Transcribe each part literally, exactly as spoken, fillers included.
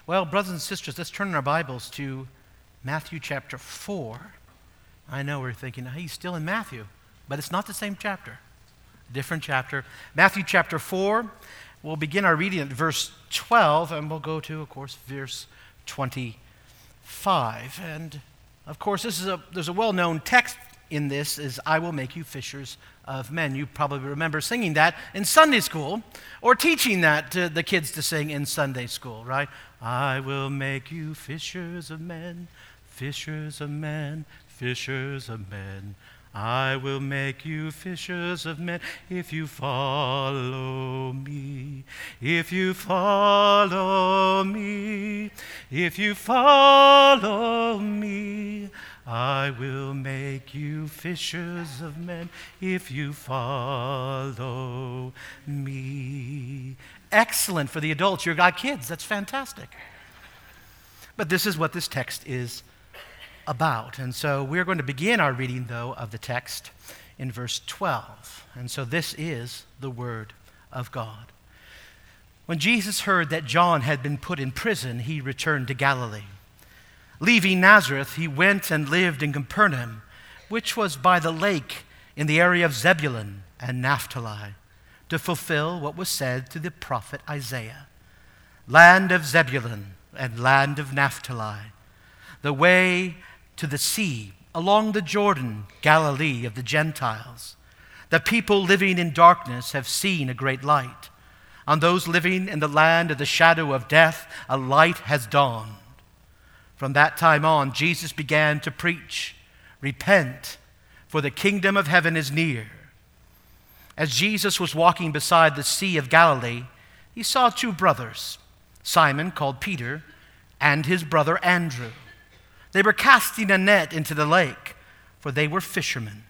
Well, brothers and sisters, let's turn in our Bibles to Matthew chapter four. I know we're thinking, hey, he's still in Matthew, but it's not the same chapter. Different chapter. Matthew chapter four, we'll begin our reading at verse twelve, and we'll go to, of course, verse twenty-five. And, of course, this is a there's a well-known text in this, is I will make you fishers of men. You probably remember singing that in Sunday school, or teaching that to the kids to sing in Sunday school, right? I will make you fishers of men, fishers of men, fishers of men. I will make you fishers of men if you follow me. If you follow me, if you follow me, I will make you fishers of men if you follow me. Excellent for the adults. You've got kids. That's fantastic. But this is what this text is about. And so we're going to begin our reading, though, of the text in verse twelve. And so this is the word of God. When Jesus heard that John had been put in prison, he returned to Galilee. Leaving Nazareth, he went and lived in Capernaum, which was by the lake in the area of Zebulun and Naphtali, to fulfill what was said through the prophet Isaiah. Land of Zebulun and land of Naphtali, the way to the sea, along the Jordan, Galilee of the Gentiles. The people living in darkness have seen a great light. On those living in the land of the shadow of death, a light has dawned. From that time on, Jesus began to preach, "Repent, for the kingdom of heaven is near." As Jesus was walking beside the Sea of Galilee, he saw two brothers, Simon, called Peter, and his brother Andrew. They were casting a net into the lake, for they were fishermen.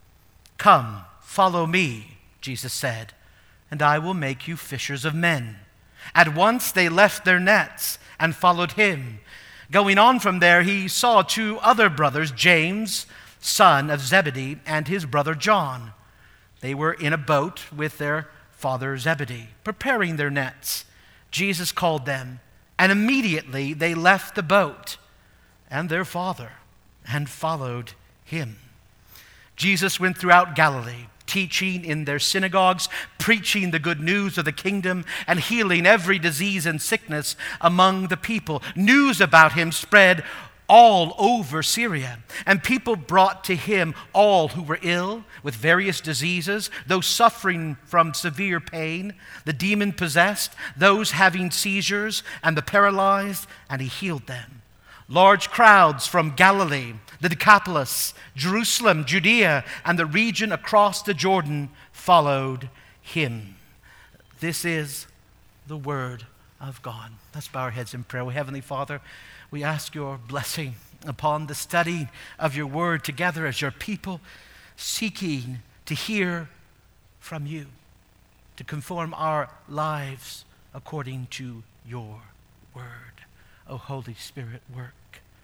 "Come, follow me," Jesus said, "and I will make you fishers of men." At once they left their nets and followed him. Going on from there, he saw two other brothers, James, son of Zebedee, and his brother John. They were in a boat with their father Zebedee, preparing their nets. Jesus called them, and immediately they left the boat and their father and followed him. Jesus went throughout Galilee, teaching in their synagogues, preaching the good news of the kingdom, and healing every disease and sickness among the people. News about him spread all over Syria, and people brought to him all who were ill with various diseases, those suffering from severe pain, the demon-possessed, those having seizures, and the paralyzed, and he healed them. Large crowds from Galilee, the Decapolis, Jerusalem, Judea, and the region across the Jordan followed him. This is the word of God. Let's bow our heads in prayer. Heavenly Father, we ask your blessing upon the study of your word together as your people, seeking to hear from you, to conform our lives according to your word. O Holy Spirit, work.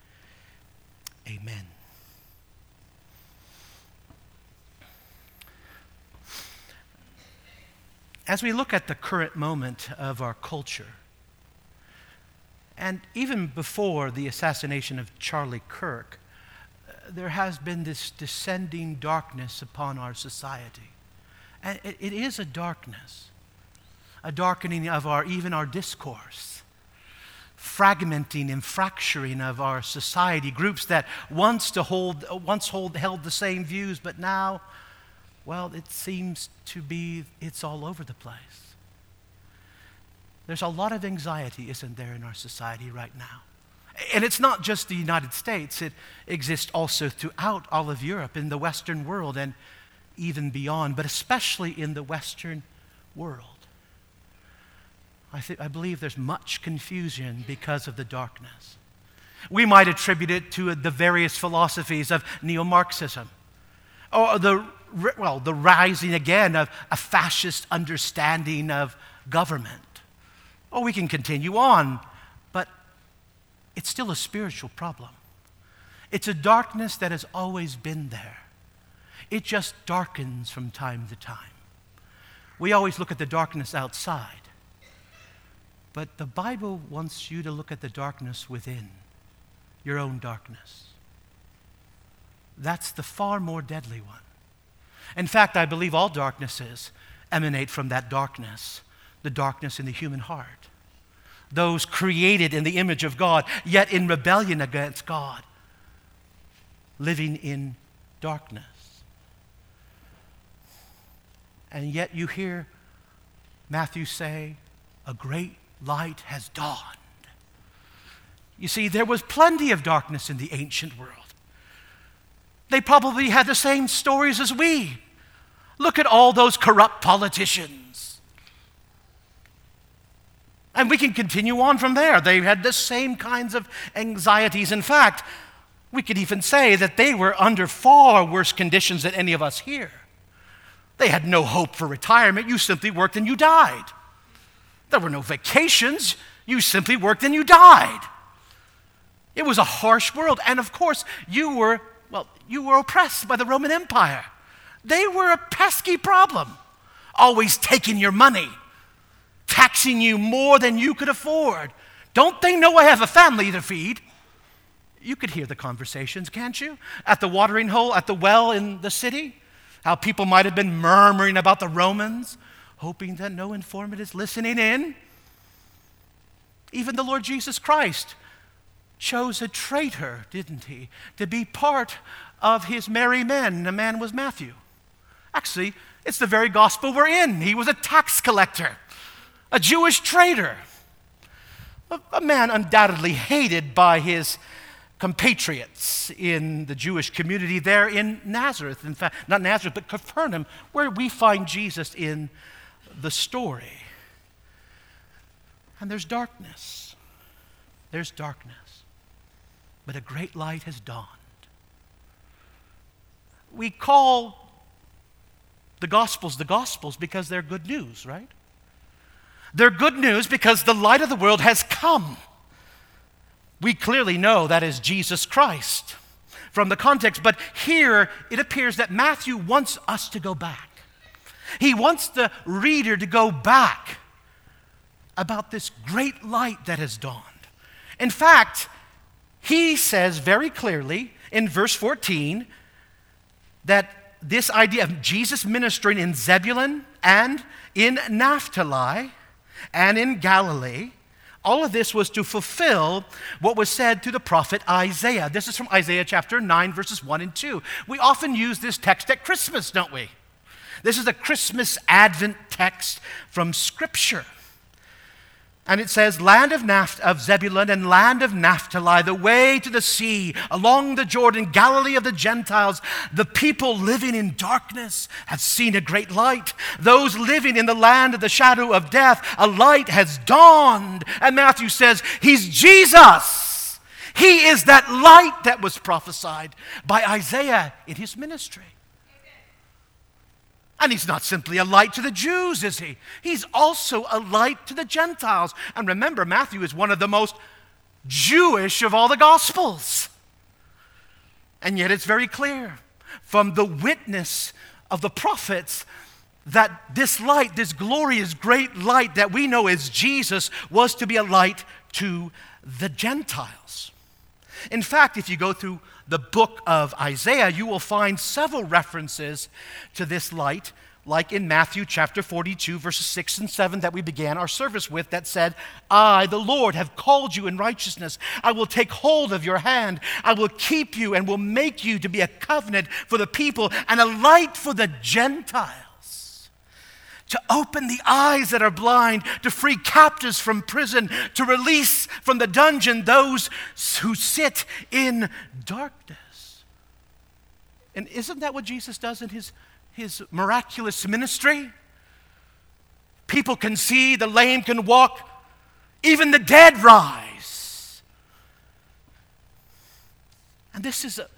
Amen. As we look at the current moment of our culture, and even before the assassination of Charlie Kirk, there has been this descending darkness upon our society. And it, it is a darkness, a darkening of our even our discourse, fragmenting and fracturing of our society, groups that once to hold once hold held the same views, but now, well, it seems to be it's all over the place. There's a lot of anxiety, isn't there, in our society right now? And it's not just the United States. It exists also throughout all of Europe, in the Western world, and even beyond, but especially in the Western world. I, th- I believe there's much confusion because of the darkness. We might attribute it to the various philosophies of neo-Marxism, or the, well, the rising again of a fascist understanding of government. Or we can continue on, but it's still a spiritual problem. It's a darkness that has always been there. It just darkens from time to time. We always look at the darkness outside, But the Bible wants you to look at the darkness within, your own darkness. That's the far more deadly one. In fact, I believe all darknesses emanate from that darkness, the darkness in the human heart. Those created in the image of God, yet in rebellion against God, living in darkness. And yet you hear Matthew say, a great light has dawned. You see, there was plenty of darkness in the ancient world. They probably had the same stories as we. Look at all those corrupt politicians. And we can continue on from there. They had the same kinds of anxieties. In fact, we could even say that they were under far worse conditions than any of us here. They had no hope for retirement. You simply worked and you died. There were no vacations. You simply worked and you died. It was a harsh world. And of course, you were, well, you were oppressed by the Roman Empire. They were a pesky problem, always taking your money, taxing you more than you could afford. Don't they know I have a family to feed? You could hear the conversations, can't you? At the watering hole, at the well in the city, how people might have been murmuring about the Romans, hoping that no informant is listening in. Even the Lord Jesus Christ chose a traitor, didn't he, to be part of his merry men. The man was Matthew. Actually, it's the very gospel we're in. He was a tax collector, a Jewish traitor, a, a man undoubtedly hated by his compatriots in the Jewish community there in Nazareth. In fact, not Nazareth, but Capernaum, where we find Jesus in the story. And there's darkness. There's darkness. But a great light has dawned. We call the Gospels the Gospels because they're good news, right? They're good news because the light of the world has come. We clearly know that is Jesus Christ from the context, but here it appears that Matthew wants us to go back. He wants the reader to go back about this great light that has dawned. In fact, he says very clearly in verse fourteen that this idea of Jesus ministering in Zebulun and in Naphtali and in Galilee, all of this was to fulfill what was said to the prophet Isaiah. This is from Isaiah chapter nine, verses one and two. We often use this text at Christmas, don't we? This is a Christmas Advent text from Scripture. And it says, land of, Napht- of Zebulun and land of Naphtali, the way to the sea, along the Jordan, Galilee of the Gentiles, the people living in darkness have seen a great light. Those living in the land of the shadow of death, a light has dawned. And Matthew says, he's Jesus. He is that light that was prophesied by Isaiah in his ministry. And he's not simply a light to the Jews, is he? He's also a light to the Gentiles. And remember, Matthew is one of the most Jewish of all the Gospels. And yet it's very clear from the witness of the prophets that this light, this glorious great light that we know as Jesus, was to be a light to the Gentiles. In fact, if you go through the book of Isaiah, you will find several references to this light, like in Matthew chapter forty-two, verses six and seven that we began our service with, that said, I, the Lord, have called you in righteousness. I will take hold of your hand. I will keep you and will make you to be a covenant for the people and a light for the Gentiles, to open the eyes that are blind, to free captives from prison, to release from the dungeon those who sit in darkness. And isn't that what Jesus does in his, his miraculous ministry? People can see, the lame can walk, even the dead rise. And this is a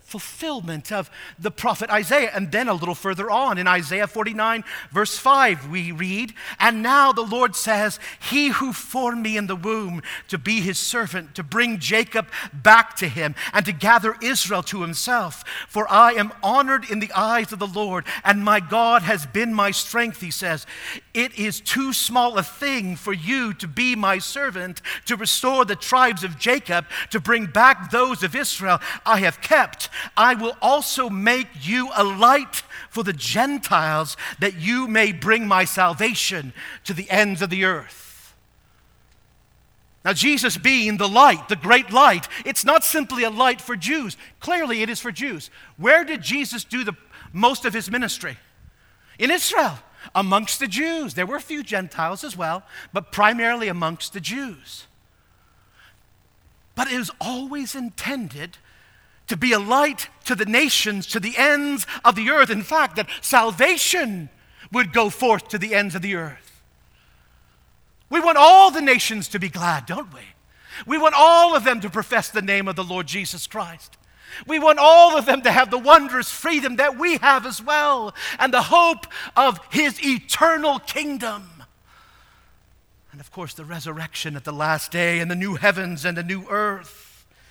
fulfillment of the prophet Isaiah. And then a little further on in Isaiah forty-nine, verse five, we read, "And now the Lord says, he who formed me in the womb to be his servant, to bring Jacob back to him, and to gather Israel to himself. For I am honored in the eyes of the Lord, and my God has been my strength," he says. "It is too small a thing for you to be my servant, to restore the tribes of Jacob, to bring back those of Israel I have kept. I will also make you a light for the Gentiles, that you may bring my salvation to the ends of the earth." Now, Jesus being the light, the great light, it's not simply a light for Jews. Clearly, it is for Jews. Where did Jesus do the most of his ministry? In Israel, amongst the Jews. There were a few Gentiles as well, but primarily amongst the Jews. But it was always intended to be a light to the nations, to the ends of the earth. In fact, that salvation would go forth to the ends of the earth. We want all the nations to be glad, don't we? We want all of them to profess the name of the Lord Jesus Christ. We want all of them to have the wondrous freedom that we have as well, and the hope of his eternal kingdom. And of course, the resurrection at the last day, and the new heavens and the new earth.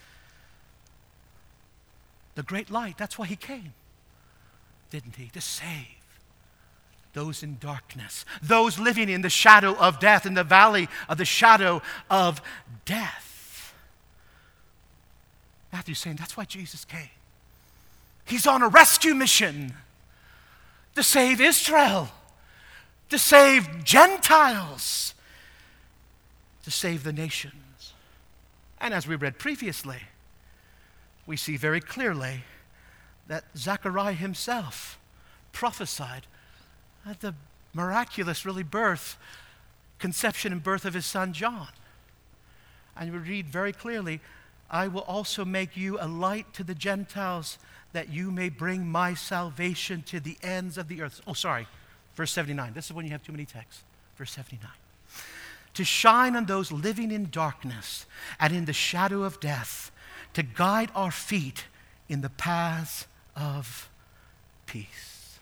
The great light, that's why he came, didn't he? To save those in darkness, those living in the shadow of death, in the valley of the shadow of death. Matthew's saying that's why Jesus came. He's on a rescue mission to save Israel, to save Gentiles, to save the nations. And as we read previously, we see very clearly that Zechariah himself prophesied at the miraculous, really, birth, conception and birth of his son John. And we read very clearly, "I will also make you a light to the Gentiles, that you may bring my salvation to the ends of the earth." Oh, sorry, verse seventy-nine. This is when you have too many texts. Verse seventy-nine. "To shine on those living in darkness and in the shadow of death, to guide our feet in the paths of peace."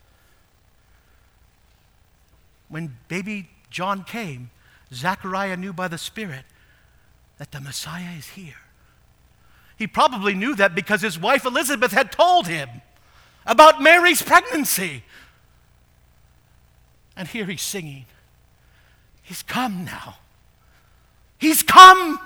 When baby John came, Zechariah knew by the Spirit that the Messiah is here. He probably knew that because his wife Elizabeth had told him about Mary's pregnancy. And here he's singing, "He's come now. He's come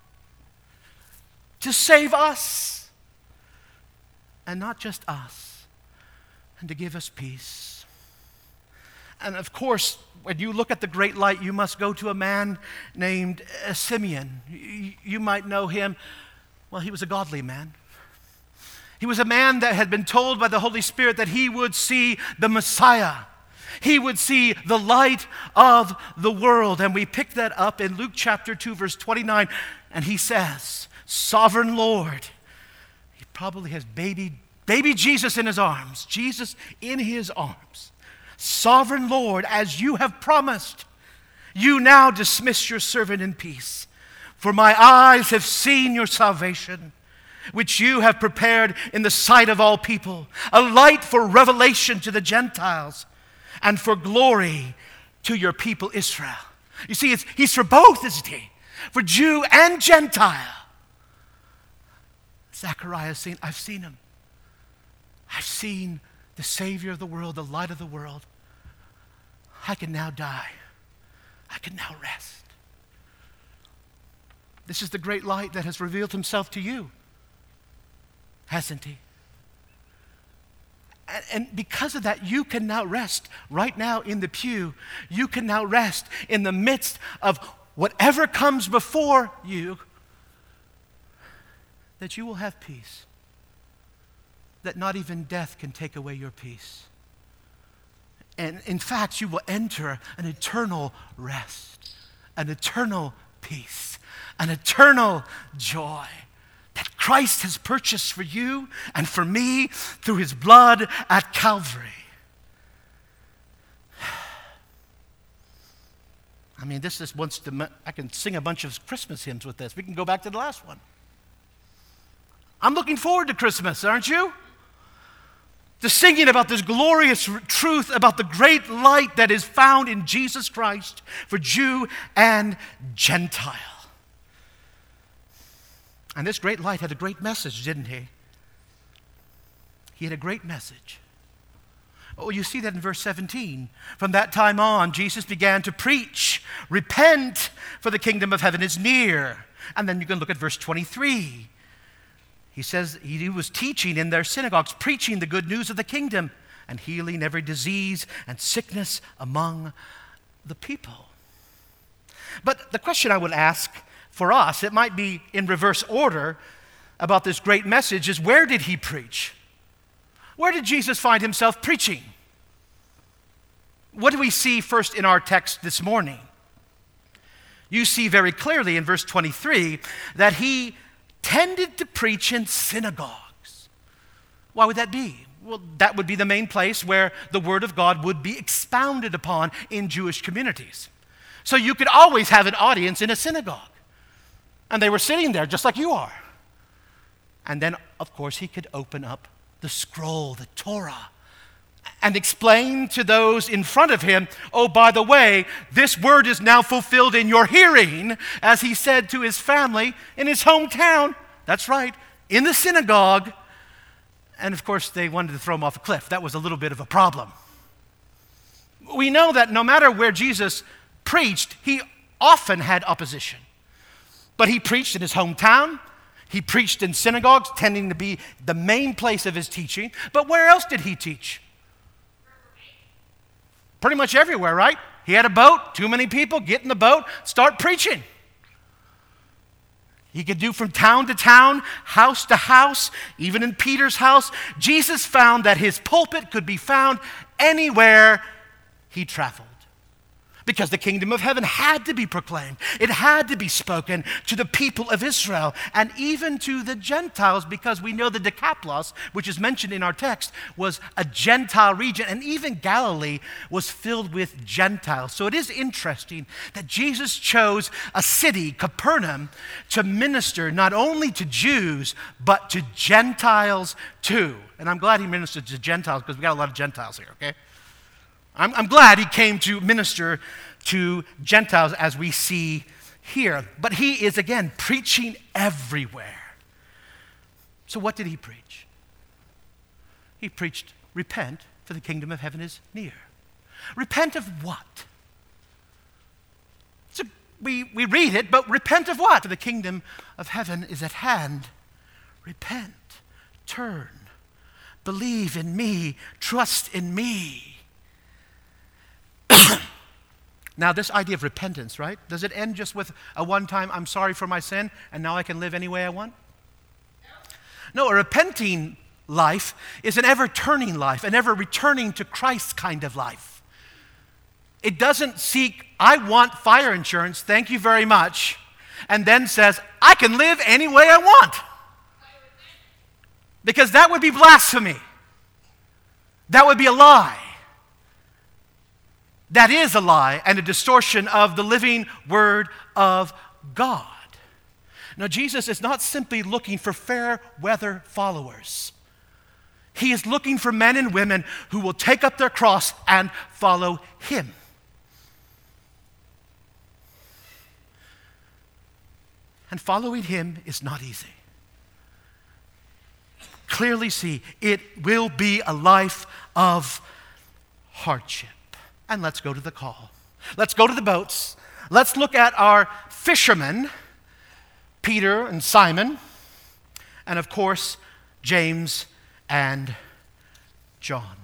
to save us, and not just us, and to give us peace." And of course, when you look at the great light, you must go to a man named uh, Simeon. You, you might know him. Well, he was a godly man. He was a man that had been told by the Holy Spirit that he would see the Messiah. He would see the light of the world. And we pick that up in Luke chapter two, verse twenty-nine, and he says, "Sovereign Lord," he probably has baby, baby Jesus in his arms, Jesus in his arms. "Sovereign Lord, as you have promised, you now dismiss your servant in peace. For my eyes have seen your salvation, which you have prepared in the sight of all people, a light for revelation to the Gentiles, and for glory to your people Israel." You see, it's, he's for both, isn't he? For Jew and Gentile. Zechariah is saying, "I've seen him. I've seen the Savior of the world, the light of the world. I can now die. I can now rest." This is the great light that has revealed himself to you, hasn't he? And, and because of that, you can now rest right now in the pew. You can now rest in the midst of whatever comes before you, that you will have peace, that not even death can take away your peace. And in fact, you will enter an eternal rest, an eternal peace, an eternal joy that Christ has purchased for you and for me through his blood at Calvary. I mean, this is once the, I can sing a bunch of Christmas hymns with this. We can go back to the last one. I'm looking forward to Christmas, aren't you? the singing about this glorious truth about the great light that is found in Jesus Christ for Jew and Gentile. And this great light had a great message, didn't he? He had a great message. Oh, you see that in verse seventeen. From that time on, Jesus began to preach, repent, for the kingdom of heaven is near. And then you can look at verse twenty-three. He says he was teaching in their synagogues, preaching the good news of the kingdom and healing every disease and sickness among the people. But the question I would ask for us, it might be in reverse order about this great message, is where did he preach? Where did Jesus find himself preaching? What do we see first in our text this morning? You see very clearly in verse twenty-three that he tended to preach in synagogues. Why would that be? Well, that would be the main place where the word of God would be expounded upon in Jewish communities. So you could always have an audience in a synagogue. And they were sitting there just like you are. And then, of course, he could open up the scroll, the Torah, and explain to those in front of him, oh, by the way, this word is now fulfilled in your hearing, as he said to his family in his hometown. That's right, in the synagogue. And of course, they wanted to throw him off a cliff. That was a little bit of a problem. We know that no matter where Jesus preached, he often had opposition. But he preached in his hometown. He preached in synagogues, tending to be the main place of his teaching. But where else did he teach? Pretty much everywhere, right? He had a boat, too many people, get in the boat, start preaching. He could do from town to town, house to house, even in Peter's house. Jesus found that his pulpit could be found anywhere he traveled. Because the kingdom of heaven had to be proclaimed. It had to be spoken to the people of Israel and even to the Gentiles, because we know the Decapolis, which is mentioned in our text, was a Gentile region, and even Galilee was filled with Gentiles. So it is interesting that Jesus chose a city, Capernaum, to minister not only to Jews, but to Gentiles too. And I'm glad he ministered to Gentiles because we got a lot of Gentiles here, okay? I'm, I'm glad he came to minister to Gentiles as we see here. But he is, again, preaching everywhere. So what did he preach? He preached, repent, for the kingdom of heaven is near. Repent of what? So we, we read it, but repent of what? For the kingdom of heaven is at hand. Repent, turn, believe in me, trust in me. Now, this idea of repentance, right? Does it end just with a one-time, I'm sorry for my sin, and now I can live any way I want? No, a repenting life is an ever-turning life, an ever-returning to Christ kind of life. It doesn't seek, I want fire insurance, thank you very much, and then says, I can live any way I want. Because that would be blasphemy. That would be a lie. That is a lie and a distortion of the living word of God. Now, Jesus is not simply looking for fair weather followers. He is looking for men and women who will take up their cross and follow him. And following him is not easy. Clearly see, it will be a life of hardship. And let's go to the call. Let's go to the boats. Let's look at our fishermen, Peter and Simon, and of course, James and John.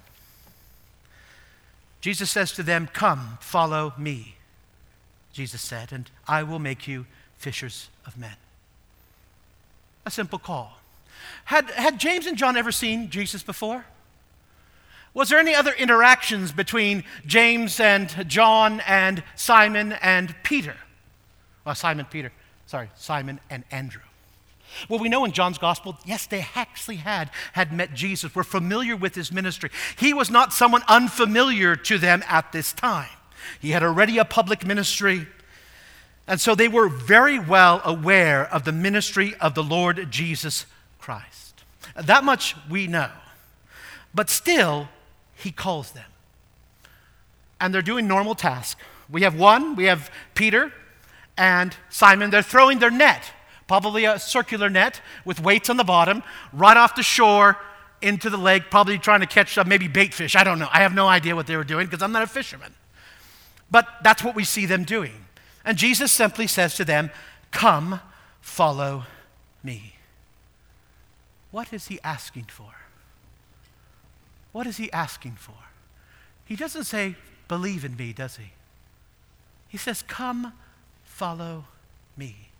Jesus says to them, come, follow me, Jesus said, and I will make you fishers of men. A simple call. Had, had James and John ever seen Jesus before? Was there any other interactions between James and John and Simon and Peter? Well, Simon, Peter, sorry, Simon and Andrew. Well, we know in John's gospel, yes, they actually had, had met Jesus, were familiar with his ministry. He was not someone unfamiliar to them at this time. He had already a public ministry, and so they were very well aware of the ministry of the Lord Jesus Christ. That much we know. But still, he calls them. And they're doing normal tasks. We have one, we have Peter and Simon. They're throwing their net, probably a circular net with weights on the bottom, right off the shore into the lake, probably trying to catch uh, maybe bait fish. I don't know. I have no idea what they were doing because I'm not a fisherman. But that's what we see them doing. And Jesus simply says to them, "Come, follow me." What is he asking for? What is he asking for? He doesn't say, "Believe in me," does he? He says, "Come, follow me."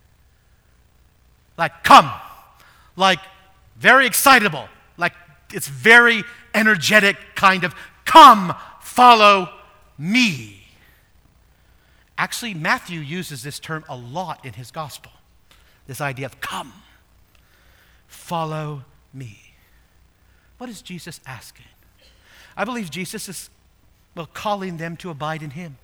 Like, come. Like, very excitable. Like, it's very energetic kind of, "Come, follow me." Actually, Matthew uses this term a lot in his gospel. This idea of come, follow me. What is Jesus asking? I believe Jesus is, well, calling them to abide in him.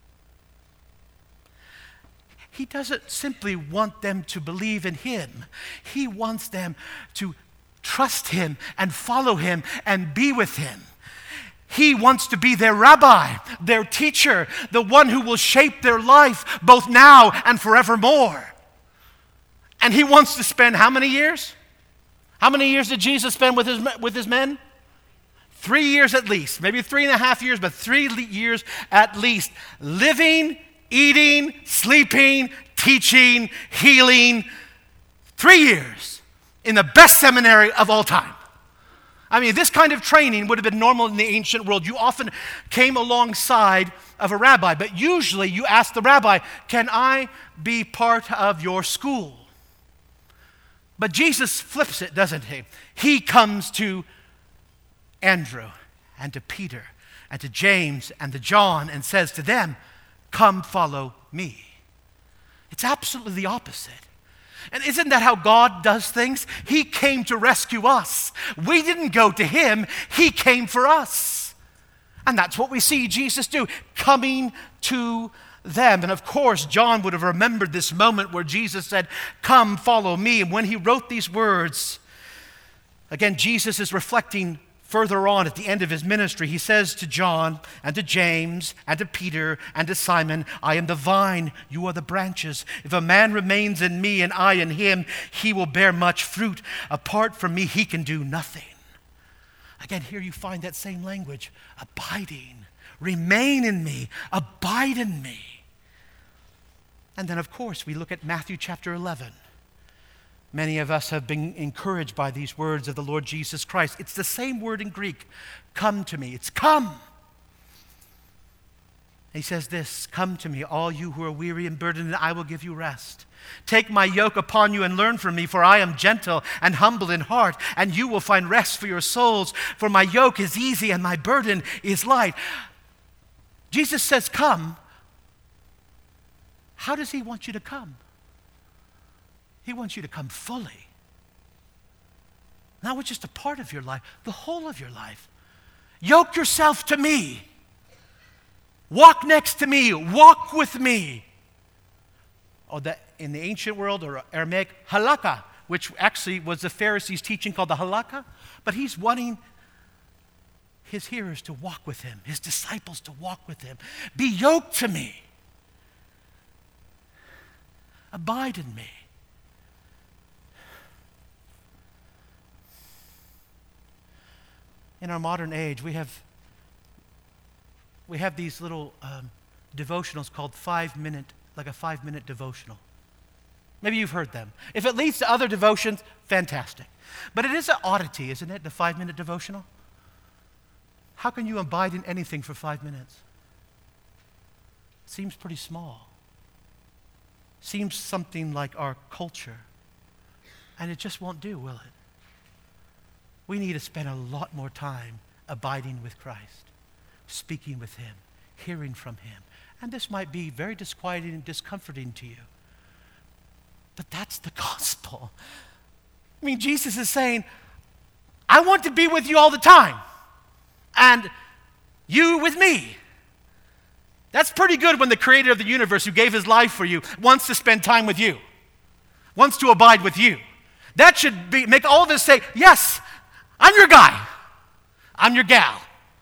He doesn't simply want them to believe in him. He wants them to trust him and follow him and be with him. He wants to be their rabbi, their teacher, the one who will shape their life both now and forevermore. And he wants to spend how many years? How many years did Jesus spend with his, with his men? Three years at least. Maybe three and a half years, but three years at least. Living, eating, sleeping, teaching, healing. Three years in the best seminary of all time. I mean, this kind of training would have been normal in the ancient world. You often came alongside of a rabbi, but usually you ask the rabbi, "Can I be part of your school?" But Jesus flips it, doesn't he? He comes to Andrew and to Peter and to James and to John and says to them, "Come follow me." It's absolutely the opposite. And isn't that how God does things? He came to rescue us. We didn't go to him. He came for us. And that's what we see Jesus do, coming to them. And of course, John would have remembered this moment where Jesus said, "Come, follow me." And when he wrote these words, again, Jesus is reflecting further on at the end of his ministry. He says to John and to James and to Peter and to Simon, "I am the vine, you are the branches. If a man remains in me and I in him, he will bear much fruit. Apart from me, he can do nothing." Again, here you find that same language, abiding. Remain in me, abide in me. And then, of course, we look at Matthew chapter eleven. Many of us have been encouraged by these words of the Lord Jesus Christ. It's the same word in Greek, "come to me." It's come. He says this, "Come to me, all you who are weary and burdened, and I will give you rest. Take my yoke upon you and learn from me, for I am gentle and humble in heart, and you will find rest for your souls. For my yoke is easy and my burden is light." Jesus says, "Come." How does he want you to come? He wants you to come fully. Not with just a part of your life, the whole of your life. Yoke yourself to me. Walk next to me. Walk with me. Or that in the ancient world, or Aramaic, halakha, which actually was the Pharisees' teaching called the halakha. But he's wanting his hearers to walk with him, his disciples to walk with him. Be yoked to me. Abide in me. In our modern age, we have we have these little um, devotionals called five-minute, like a five-minute devotional. Maybe you've heard them. If it leads to other devotions, fantastic. But it is an oddity, isn't it, the five-minute devotional? How can you abide in anything for five minutes? It seems pretty small. Seems something like our culture. And it just won't do, will it? We need to spend a lot more time abiding with Christ, speaking with him, hearing from him. And this might be very disquieting and discomforting to you. But that's the gospel. I mean, Jesus is saying, I want to be with you all the time. And you with me. That's pretty good when the creator of the universe, who gave his life for you, wants to spend time with you, wants to abide with you. That should be make all of us say, yes, I'm your guy. I'm your gal.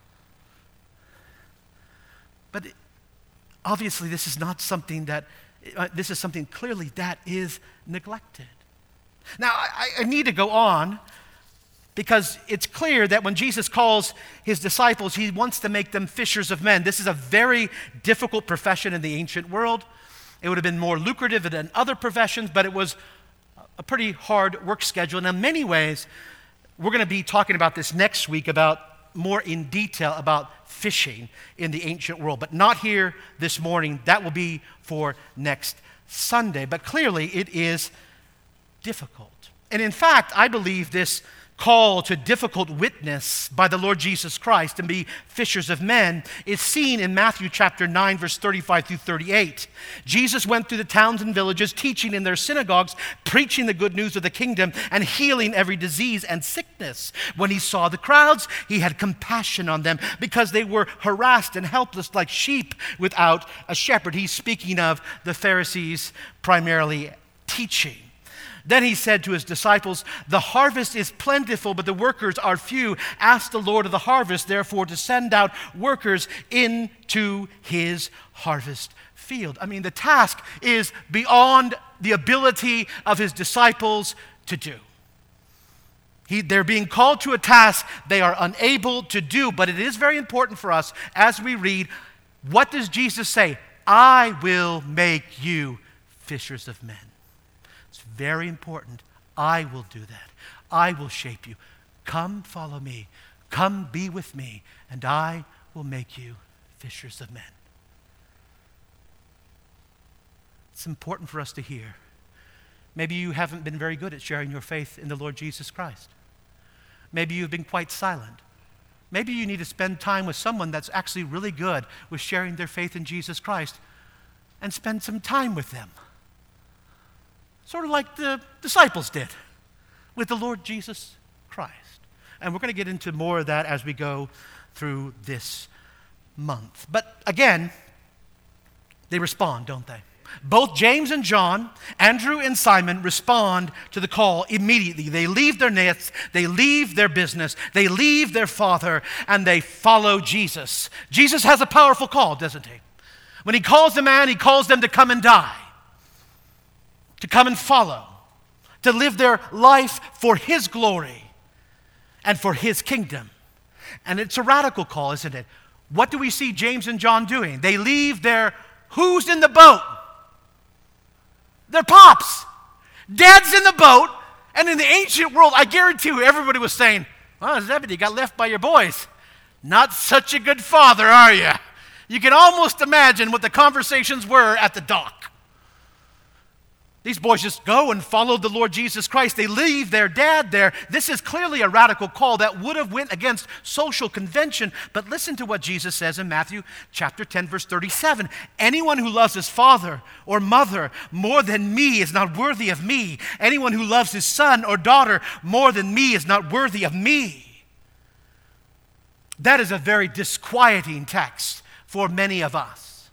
But obviously this is not something that, uh, this is something clearly that is neglected. Now, I, I need to go on because it's clear that when Jesus calls his disciples, he wants to make them fishers of men. This is a very difficult profession in the ancient world. It would have been more lucrative than other professions, but it was a pretty hard work schedule. And in many ways, we're going to be talking about this next week, about more in detail about fishing in the ancient world, but not here this morning. That will be for next Sunday. But clearly, it is difficult. And in fact, I believe this call to difficult witness by the Lord Jesus Christ and be fishers of men is seen in Matthew chapter nine, verse thirty-five through thirty-eight. Jesus went through the towns and villages, teaching in their synagogues, preaching the good news of the kingdom, and healing every disease and sickness. When he saw the crowds, he had compassion on them because they were harassed and helpless like sheep without a shepherd. He's speaking of the Pharisees primarily teaching. Then he said to his disciples, the harvest is plentiful, but the workers are few. Ask the Lord of the harvest, therefore, to send out workers into his harvest field. I mean, the task is beyond the ability of his disciples to do. He, they're being called to a task they are unable to do, but it is very important for us as we read, what does Jesus say? I will make you fishers of men. It's very important. I will do that. I will shape you. Come follow me. Come be with me, and I will make you fishers of men. It's important for us to hear. Maybe you haven't been very good at sharing your faith in the Lord Jesus Christ. Maybe you've been quite silent. Maybe you need to spend time with someone that's actually really good with sharing their faith in Jesus Christ and spend some time with them. Sort of like the disciples did with the Lord Jesus Christ. And we're going to get into more of that as we go through this month. But again, they respond, don't they? Both James and John, Andrew and Simon respond to the call immediately. They leave their nets, they leave their business, they leave their father, and they follow Jesus. Jesus has a powerful call, doesn't he? When he calls a man, he calls them to come and die, to come and follow, to live their life for his glory and for his kingdom. And it's a radical call, isn't it? What do we see James and John doing? They leave their who's in the boat? Their pops. Dad's in the boat. And in the ancient world, I guarantee you, everybody was saying, well, Zebedee got left by your boys. Not such a good father, are you? You can almost imagine what the conversations were at the dock. These boys just go and follow the Lord Jesus Christ. They leave their dad there. This is clearly a radical call that would have went against social convention. But listen to what Jesus says in Matthew chapter ten, verse thirty-seven. Anyone who loves his father or mother more than me is not worthy of me. Anyone who loves his son or daughter more than me is not worthy of me. That is a very disquieting text for many of us.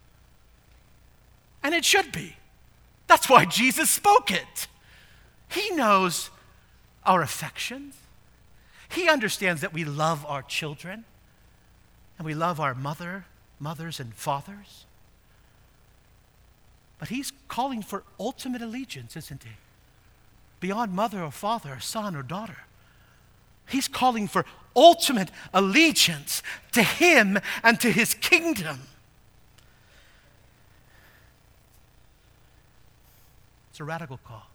And it should be. That's why Jesus spoke it. He knows our affections. He understands that we love our children and we love our mother, mothers and fathers. But he's calling for ultimate allegiance, isn't he? Beyond mother or father or son or daughter. He's calling for ultimate allegiance to him and to his kingdom. It's a radical call.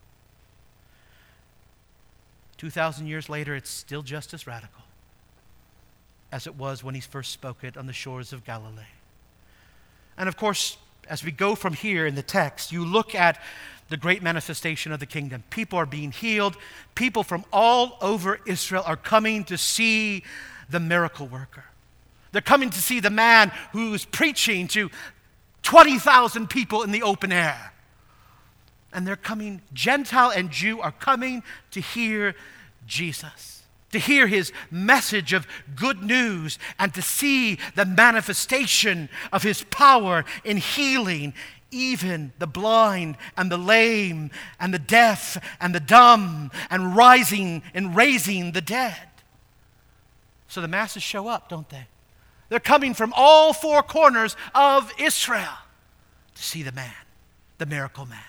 two thousand years later, it's still just as radical as it was when he first spoke it on the shores of Galilee. And of course, as we go from here in the text, you look at the great manifestation of the kingdom. People are being healed. People from all over Israel are coming to see the miracle worker. They're coming to see the man who's preaching to twenty thousand people in the open air. And they're coming, Gentile and Jew are coming to hear Jesus, to hear his message of good news and to see the manifestation of his power in healing even the blind and the lame and the deaf and the dumb and rising and raising the dead. So the masses show up, don't they? They're coming from all four corners of Israel to see the man, the miracle man.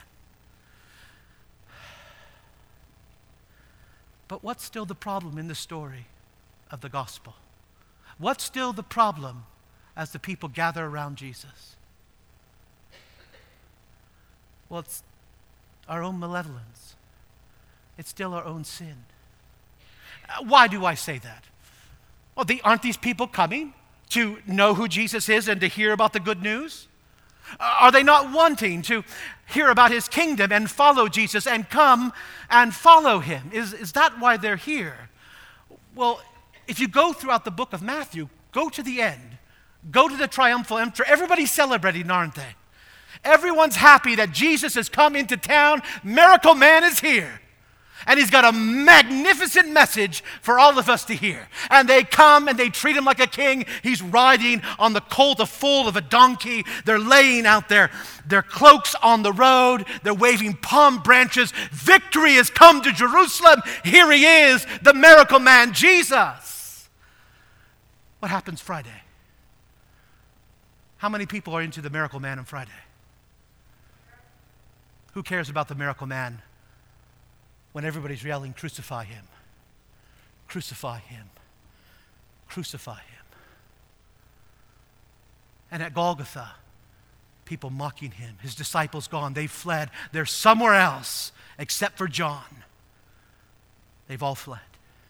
But what's still the problem in the story of the gospel? What's still the problem as the people gather around Jesus? Well, it's our own malevolence. It's still our own sin. Uh, why do I say that? Well, they, aren't these people coming to know who Jesus is and to hear about the good news? Uh, are they not wanting to hear about his kingdom and follow Jesus and come and follow him? Is, is that why they're here? Well, if you go throughout the book of Matthew, go to the end. Go to the triumphal entry. Everybody's celebrating, aren't they? Everyone's happy that Jesus has come into town. Miracle Man is here. And he's got a magnificent message for all of us to hear. And they come and they treat him like a king. He's riding on the colt, a foal of a donkey. They're laying out their, their cloaks on the road. They're waving palm branches. Victory has come to Jerusalem. Here he is, the miracle man, Jesus. What happens Friday? How many people are into the miracle man on Friday? Who cares about the miracle man when everybody's yelling, crucify him, crucify him, crucify him? And at Golgotha, people mocking him. His disciples gone. They've fled. They're somewhere else except for John. They've all fled.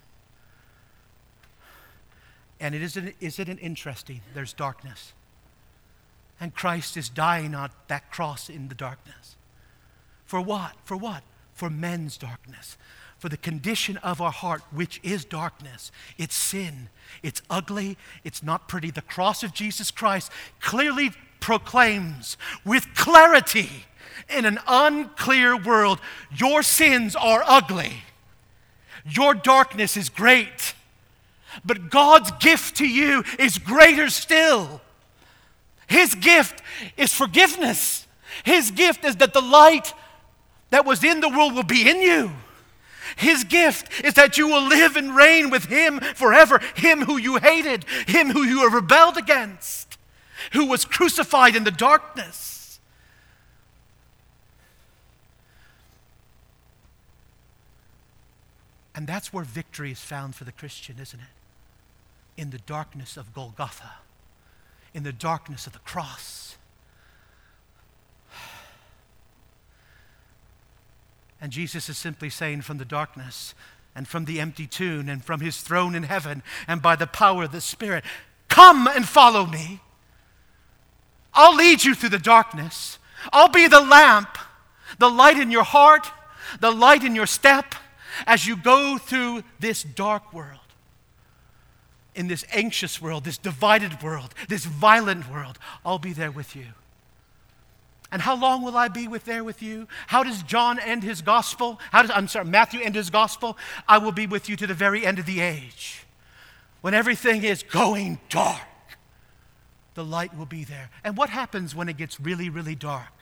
And it isn't, isn't it interesting? There's darkness. And Christ is dying on that cross in the darkness. For what? For what? For men's darkness. For the condition of our heart, which is darkness. It's sin. It's ugly. It's not pretty. The cross of Jesus Christ clearly proclaims with clarity in an unclear world, your sins are ugly. Your darkness is great. But God's gift to you is greater still. His gift is forgiveness. His gift is that the light that was in the world will be in you. His gift is that you will live and reign with him forever. Him who you hated, him who you rebelled against, who was crucified in the darkness. And that's where victory is found for the Christian, isn't it? In the darkness of Golgotha, in the darkness of the cross. And Jesus is simply saying, from the darkness and from the empty tomb and from his throne in heaven and by the power of the Spirit, come and follow me. I'll lead you through the darkness. I'll be the lamp, the light in your heart, the light in your step as you go through this dark world, in this anxious world, this divided world, this violent world. I'll be there with you. And how long will I be with there with you? How does John end his gospel? How does, I'm sorry, Matthew end his gospel? I will be with you to the very end of the age. When everything is going dark, the light will be there. And what happens when it gets really, really dark?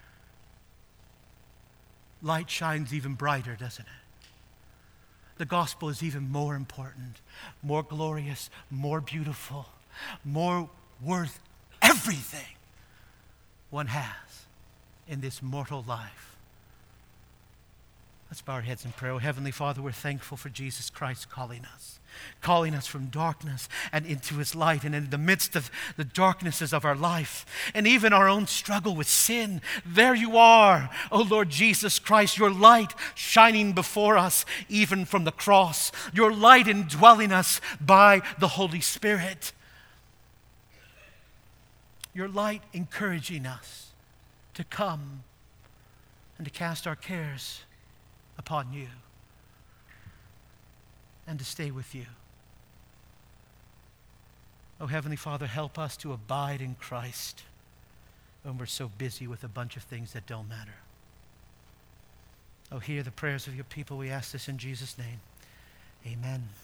Light shines even brighter, doesn't it? The gospel is even more important, more glorious, more beautiful, more worth everything one has in this mortal life. Let's bow our heads in prayer. Oh, Heavenly Father, we're thankful for Jesus Christ calling us, calling us from darkness and into his light, and in the midst of the darknesses of our life and even our own struggle with sin, there you are, oh Lord Jesus Christ, your light shining before us even from the cross, your light indwelling us by the Holy Spirit, your light encouraging us to come and to cast our cares upon you and to stay with you. Oh, Heavenly Father, help us to abide in Christ when we're so busy with a bunch of things that don't matter. Oh, hear the prayers of your people. We ask this in Jesus' name. Amen.